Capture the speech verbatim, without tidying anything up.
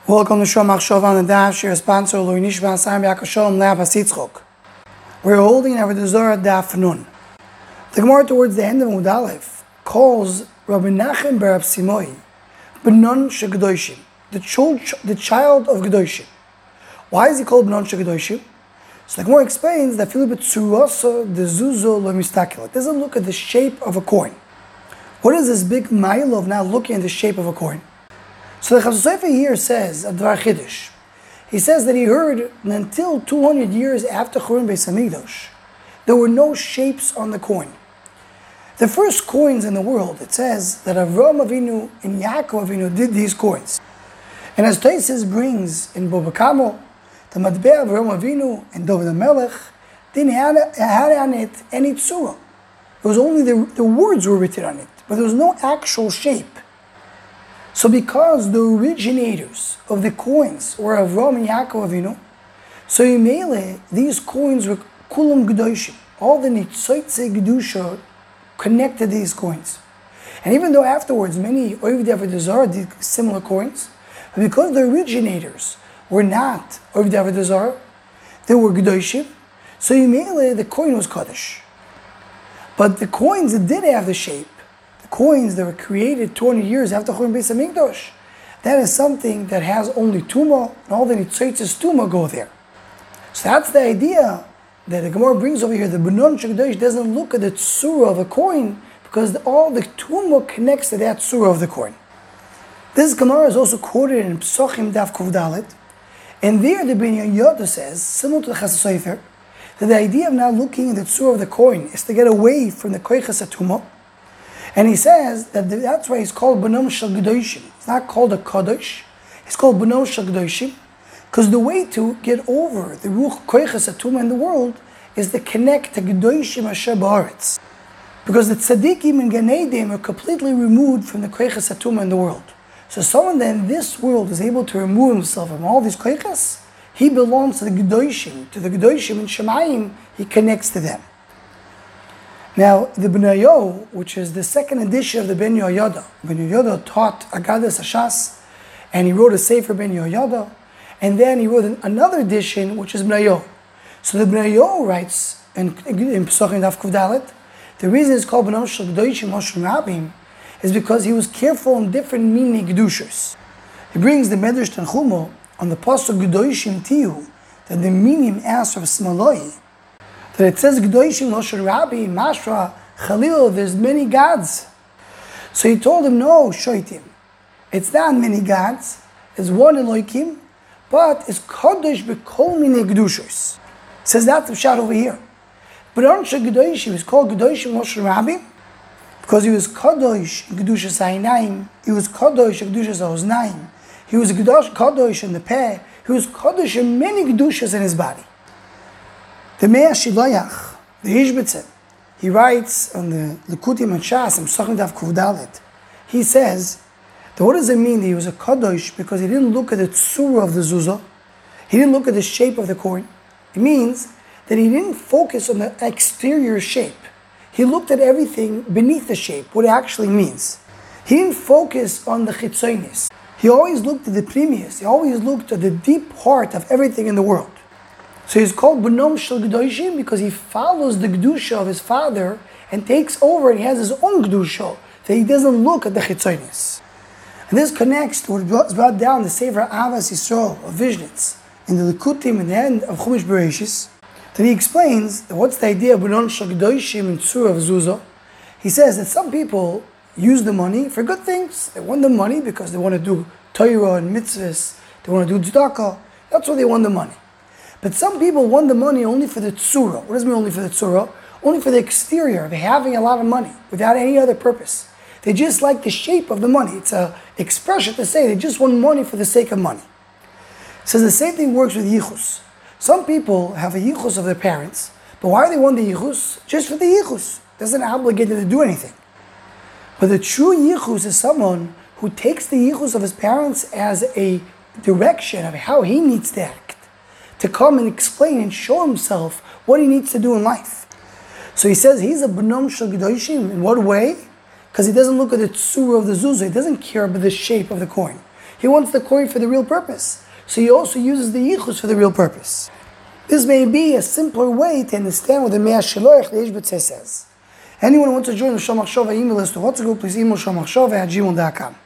Welcome to Shom Machshava on the Daf. Your sponsor, Lui Nishban Sam Yaakov Shalom Le'Abbas Yitzchok. We're holding our Dezorah Daf Nun. The Gemara towards the end of Mud Aleph calls Rabbi Nachem bar Rab Simoi Benon Shegedoshim, the child, the child of Gedoshim. Why is he called Benon Shegedoshim? So the Gemara explains that Philip Tzurosa the Zuzo Lo Mistakel. It doesn't look at the shape of a coin. What is this big mile of not looking at the shape of a coin? So the Chassidus Sofer here says, a Dvar Chiddush, he says that he heard that until two hundred years after Churban Beis Hamikdash, there were no shapes on the coin. The first coins in the world, it says that Avraham Avinu and Yaakov Avinu did these coins. And as Taisis brings in Baba Kamo, the Matbeh of Avraham Avinu and David HaMelech didn't have, had on it any tzura. It was only the, the words were written on it, but there was no actual shape. So because the originators of the coins were Avraham and Yaakov Avinu, so in Mele, these coins were Kulam Gedoshim. All the Nitzoitze Gedusha connected these coins. And even though afterwards many Oivdei Avodah Zarah did similar coins, but because the originators were not Oivdei Avodah Zarah, they were Gedoshim, so in Mele, the coin was Kaddish. But the coins that did have the shape, coins that were created two hundred years after Churban Beis Hamikdash, that is something that has only Tumah, and all the Nitzoitzes Tumah go there. So that's the idea that the Gemara brings over here. The Benon Shegedosh doesn't look at the tzura of a coin because all the Tumah connects to that tzura of the coin. This Gemara is also quoted in Psochim Daf Kuf Dalet, and there the Ben Yoda says, similar to the Chassidus Sofer, that the idea of not looking at the tzura of the coin is to get away from the Koiches HaTumah. And he says that that's why he's called Benon Shel Gedoshim. It's not called a Kaddish. It's called Benon Shel Gedoshim because the way to get over the Ruch Koiches HaTumah in the world is to connect to Gedoshim Asher Ba'aretz. Because the Tzaddikim and Gan Eden are completely removed from the Koiches HaTumah in the world. So someone that in this world is able to remove himself from all these Koiches, he belongs to the Gedoshim, to the Gedoshim in Shemayim, he connects to them. Now, the Benayo, which is the second edition of the Ben Yoyada, Ben Yoyada taught Agadas Hashas, and he wrote a Sefer Ben Yoyada, and then he wrote another edition, which is Benayo. So the Benayo writes in, in Pesachim Daf Kuf Dalet, the reason it's called Benon Shel Gedoshim Moshe Rabim is because he was careful in different meaning Kedushas. He brings the Medrash Tanchumo on the Pasuk Gedoshim Tiyu, that the meaning asks of Smaloi, that it says Gedoshim Moshe Rabbi Mashra Chalil, there's many gods. So he told him, no, Shoitim, it's not many gods, it's one Elokim, but it's Kodesh B'Kol Minei Kedushos. Says that the shot over here. But on Gedoshim is called Gedoshim Moshe Rabbi because he was Kodesh in Kedushas Ha'inayim, he was Kodesh in Kedushas Ha'oznaim, he was Kodesh in the Peh, he was Kodesh in many Kedushas in his body. The Meah Shiloyach, the Ishbitzer, he writes on the Likutim and Shas, and Pesachim Daf Kuf Dalet, he says that what does it mean that he was a Kadosh because he didn't look at the tzura of the zuzah, he didn't look at the shape of the coin. It means that he didn't focus on the exterior shape. He looked at everything beneath the shape, what it actually means. He didn't focus on the chitzonis. He always looked at the primius. He always looked at the deep heart of everything in the world. So he's called Benon Shel Gedoshim because he follows the Gedusha of his father and takes over and he has his own Gedusha, that he doesn't look at the Chitzonis. And this connects to what was brought down the Sefer Avas Yisrael of Vishnitz in the Likutim in the end of Chumash Bereshis, that he explains that what's the idea of Benon Shel Gedoshim in Tzura of Zuzah. He says that some people use the money for good things. They want the money because they want to do Torah and mitzvahs, they want to do tzedakah, that's why they want the money. But some people want the money only for the tzura. What does it mean only for the tzura? Only for the exterior of having a lot of money without any other purpose. They just like the shape of the money. It's an expression to say they just want money for the sake of money. So the same thing works with yichus. Some people have a yichus of their parents, but why do they want the yichus? Just for the yichus. Doesn't obligate them to do anything. But the true yichus is someone who takes the yichus of his parents as a direction of how he needs to act, to come and explain and show himself what he needs to do in life. So he says he's a Benon Shel Gedoshim. In what way? Because he doesn't look at the tzura of the zuzah. He doesn't care about the shape of the coin. He wants the Kori for the real purpose. So he also uses the Yichus for the real purpose. This may be a simpler way to understand what the Mea Shiloach the Ishbetze says. Anyone who wants to join the Shomach Shova email list or what's a group, please email shomachshova at gmail dot com.